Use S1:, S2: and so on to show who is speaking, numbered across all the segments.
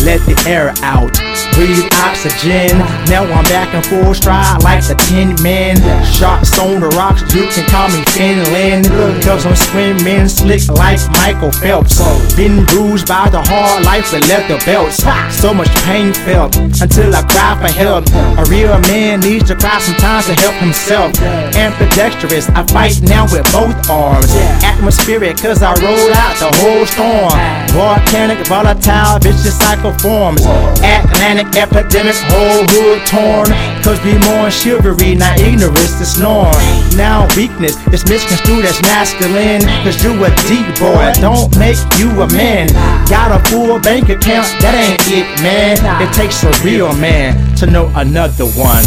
S1: let the air out. Breathe oxygen. Now I'm back in full stride like the Tin Man. Shots on the rocks, you can call me Finland. Cause I'm swimming slick like Michael Phelps. Been bruised by the hard life with leather belts. So much pain felt until I cry for help. A real man needs to cry sometimes to help himself. Ambidextrous, I fight now with both arms. Atmospheric, cause I roll out the whole storm. Volcanic, volatile, vicious cycle forms. Atlantic epidemic, whole hood torn. Cause we mourn chivalry, not ignorance is norm. Now weakness is misconstrued as masculine. Cause you a deep boy, don't make you a man. Got a full bank account, that ain't it, man. It takes a real man to know another one.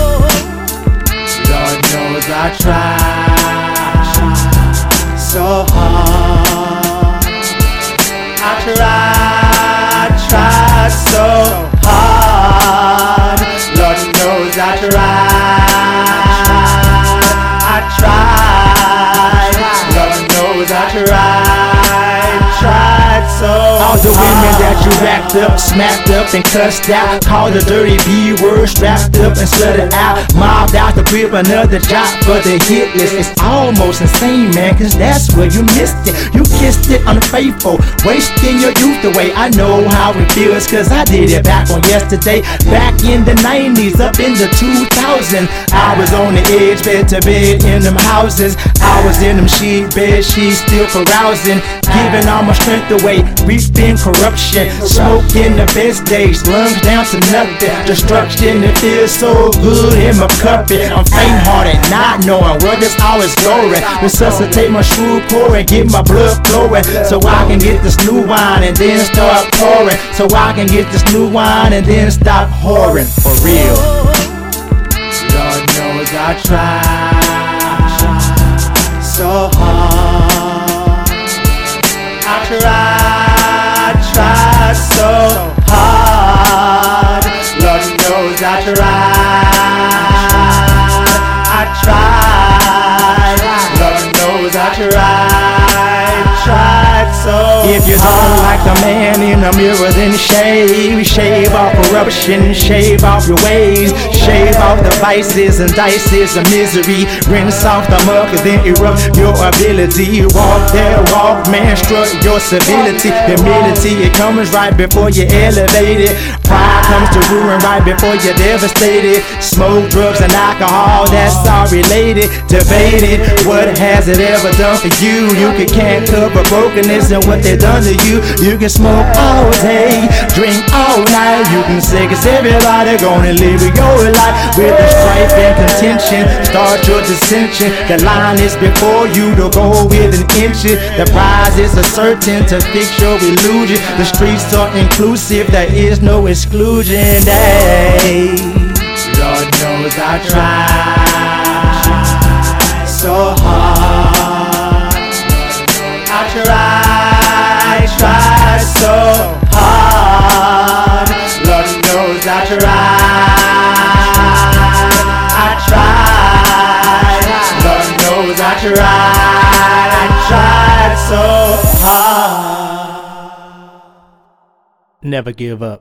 S1: Lord knows I tried so hard. I tried so hard. Lord knows I tried. Lord knows I tried so hard. All the women that you racked up, smacked up and cussed out, called the dirty B word, strapped up and slutted out, mobbed out to crib another job for the hit list. It's almost insane, man, cause that's where you missed it. You kissed it unfaithful, wasting your youth away. I know how it feels, cause I did it back on yesterday. Back in the 90s, up in the 2000s, I was on the edge, bed to bed in them houses. I was in them sheet beds, she's still carousing, giving all my strength away, reaping corruption, smoking the best days, lungs down to nothing, destruction. It feels so good in my cup. I'm faint-hearted, not knowing where this all is going. Resuscitate my true core and get my blood flowing, so I can get this new wine and then start pouring. So I can get this new wine and then stop whoring for real. Lord knows I tried so hard. I tried so hard. Lord knows I tried. Lord knows I tried so hard. If you don't like the man in the mirror, then shave off corruption, shave off your ways, shave off the vices and dices of misery, rinse off the muck and then erupt your ability. Walk that walk, man, strut your civility. Humility, it comes right before you elevate it. Pride comes to ruin right before you're devastated. Smoke, drugs, and alcohol, that's all related. Debated, what has it ever done for you? You can't cover brokenness and what they've done to you. You can smoke all day, drink all night. You can say cause everybody gonna live your life with a strife and contention. Start your dissension. The line is before you to go with an inch. The prize is a certain to fix your illusion. The streets are inclusive, there is no exclusion. Hey, Lord knows I tried so hard. I tried so hard. Lord knows I tried. Lord knows I tried so hard. Never give up.